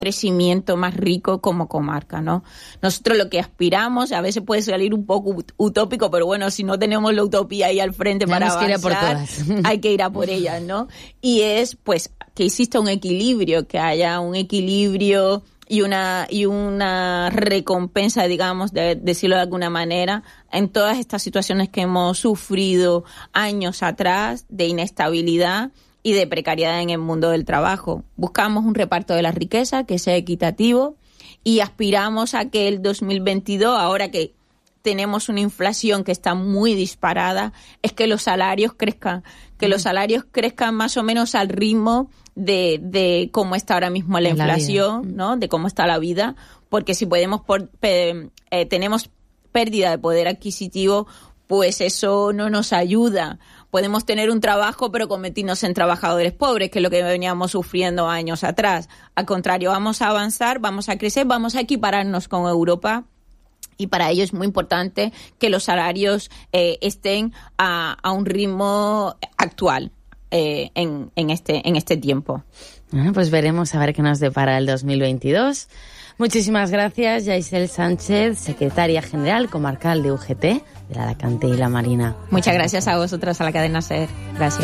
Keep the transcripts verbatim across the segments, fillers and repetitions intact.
crecimiento más rico como comarca, ¿no? Nosotros lo que aspiramos, a veces puede salir un poco utópico, pero bueno, si no tenemos la utopía ahí al frente para avanzar, que ir a por todas. Hay que ir a por ellas, ¿no? Y es, pues, que exista un equilibrio, que haya un equilibrio y una y una recompensa, digamos, de decirlo de alguna manera, en todas estas situaciones que hemos sufrido años atrás de inestabilidad y de precariedad en el mundo del trabajo. Buscamos un reparto de la riqueza que sea equitativo y aspiramos a que el dos mil veintidós, ahora que tenemos una inflación que está muy disparada, es que los salarios crezcan, que los salarios crezcan más o menos al ritmo de, de cómo está ahora mismo la inflación, ¿no? De cómo está la vida, porque si podemos por, pe, eh, tenemos pérdida de poder adquisitivo, pues eso no nos ayuda. Podemos tener un trabajo, pero convertirnos en trabajadores pobres, que es lo que veníamos sufriendo años atrás. Al contrario, vamos a avanzar, vamos a crecer, vamos a equipararnos con Europa. Y para ello es muy importante que los salarios eh, estén a, a un ritmo actual eh, en, en, este, en este tiempo. Bueno, pues veremos a ver qué nos depara el dos mil veintidós. Muchísimas gracias, Yaisel Sánchez, secretaria general comarcal de U G T, de la Alacante y la Marina. Muchas gracias a vosotras, a la cadena SER. Gracias.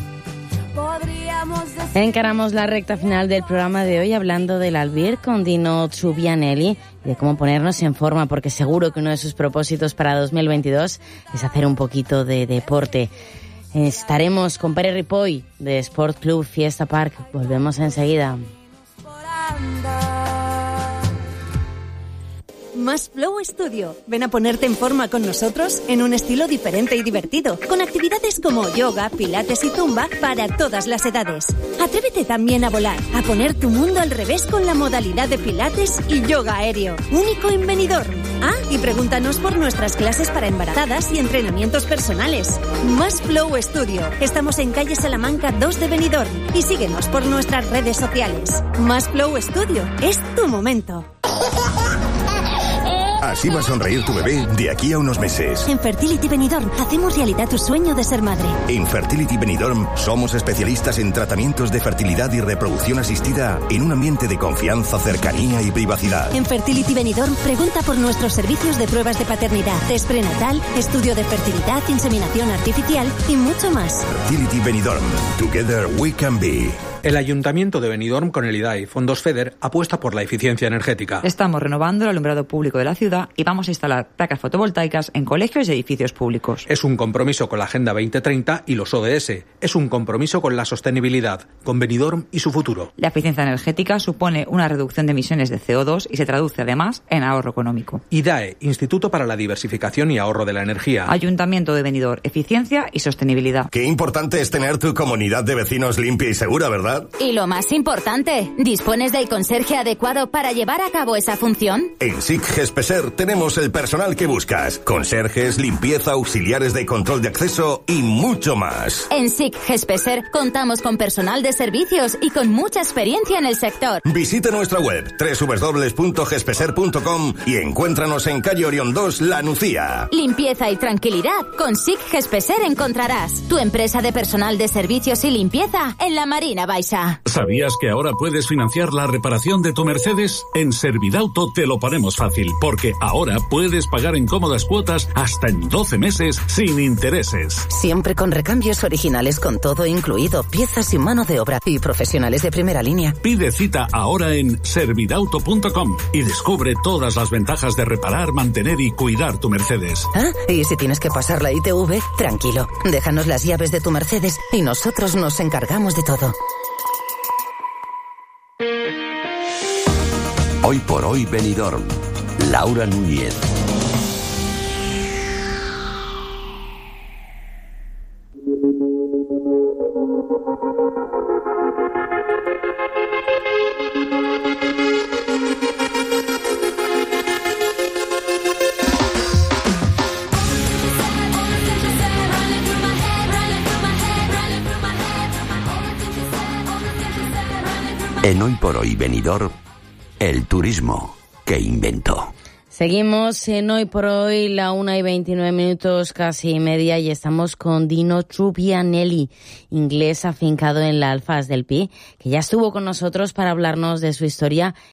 Encaramos la recta final del programa de hoy hablando del Albir con Dino Zubianelli y de cómo ponernos en forma, porque seguro que uno de sus propósitos para dos mil veintidós es hacer un poquito de deporte. Estaremos con Pere Ripoll de Sport Club Fiesta Park. Volvemos enseguida. Más Flow Studio. Ven a ponerte en forma con nosotros en un estilo diferente y divertido, con actividades como yoga, pilates y zumba para todas las edades. Atrévete también a volar, a poner tu mundo al revés con la modalidad de pilates y yoga aéreo, único en Benidorm. Ah, y pregúntanos por nuestras clases para embarazadas y entrenamientos personales. Más Flow Studio. Estamos en calle Salamanca dos de Benidorm y síguenos por nuestras redes sociales. Más Flow Studio. Es tu momento. Así va a sonreír tu bebé de aquí a unos meses. En Fertility Benidorm hacemos realidad tu sueño de ser madre. En Fertility Benidorm somos especialistas en tratamientos de fertilidad y reproducción asistida en un ambiente de confianza, cercanía y privacidad. En Fertility Benidorm pregunta por nuestros servicios de pruebas de paternidad, test prenatal, estudio de fertilidad, inseminación artificial y mucho más. Fertility Benidorm. Together we can be. El Ayuntamiento de Benidorm, con el I D A E y fondos FEDER, apuesta por la eficiencia energética. Estamos renovando el alumbrado público de la ciudad y vamos a instalar placas fotovoltaicas en colegios y edificios públicos. Es un compromiso con la Agenda veinte treinta y los O D S. Es un compromiso con la sostenibilidad, con Benidorm y su futuro. La eficiencia energética supone una reducción de emisiones de C O dos y se traduce además en ahorro económico. I D A E, Instituto para la Diversificación y Ahorro de la Energía. Ayuntamiento de Benidorm, eficiencia y sostenibilidad. Qué importante es tener tu comunidad de vecinos limpia y segura, ¿verdad? Y lo más importante, ¿dispones del conserje adecuado para llevar a cabo esa función? En S I C Gespeser tenemos el personal que buscas. Conserjes, limpieza, auxiliares de control de acceso y mucho más. En S I C Gespeser contamos con personal de servicios y con mucha experiencia en el sector. Visita nuestra web doble u doble u doble u punto gespeser punto com y encuéntranos en calle Orión dos, La Nucía. Limpieza y tranquilidad con S I C Gespeser encontrarás. Tu empresa de personal de servicios y limpieza en la Marina Baixa. ¿Sabías que ahora puedes financiar la reparación de tu Mercedes? En Servidauto te lo ponemos fácil, porque ahora puedes pagar en cómodas cuotas hasta en doce meses sin intereses. Siempre con recambios originales con todo incluido, piezas y mano de obra y profesionales de primera línea. Pide cita ahora en servidauto punto com y descubre todas las ventajas de reparar, mantener y cuidar tu Mercedes. Ah, y si tienes que pasar la I T V, tranquilo, déjanos las llaves de tu Mercedes y nosotros nos encargamos de todo. Hoy por hoy Benidorm. Laura Núñez. En Hoy por hoy Benidorm, el turismo que inventó. Seguimos en Hoy por Hoy, la una y veintinueve minutos, casi media, y estamos con Dino Trubianelli, inglés afincado en la Alfaz del Pi, que ya estuvo con nosotros para hablarnos de su historia